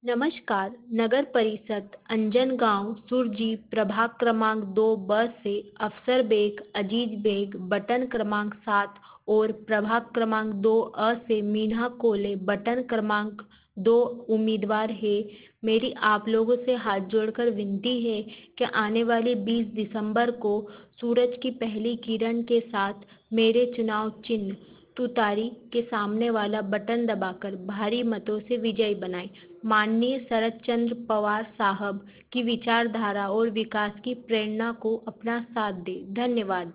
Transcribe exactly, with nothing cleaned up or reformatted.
नमस्कार। नगर परिषद अंजनगांव सुरजी प्रभाग क्रमांक दो ब से अफसर बेग अजीज बेग बटन क्रमांक सात और प्रभाग क्रमांक दो अ से मीना कोले बटन क्रमांक दो उम्मीदवार है। मेरी आप लोगों से हाथ जोड़कर विनती है कि आने वाले बीस दिसंबर को सूरज की पहली किरण के साथ मेरे चुनाव चिन्ह तुतारी के सामने वाला बटन दबाकर भारी मतों से विजयी बनाएं। माननीय शरद चंद्र पवार साहब की विचारधारा और विकास की प्रेरणा को अपना साथ दें। धन्यवाद।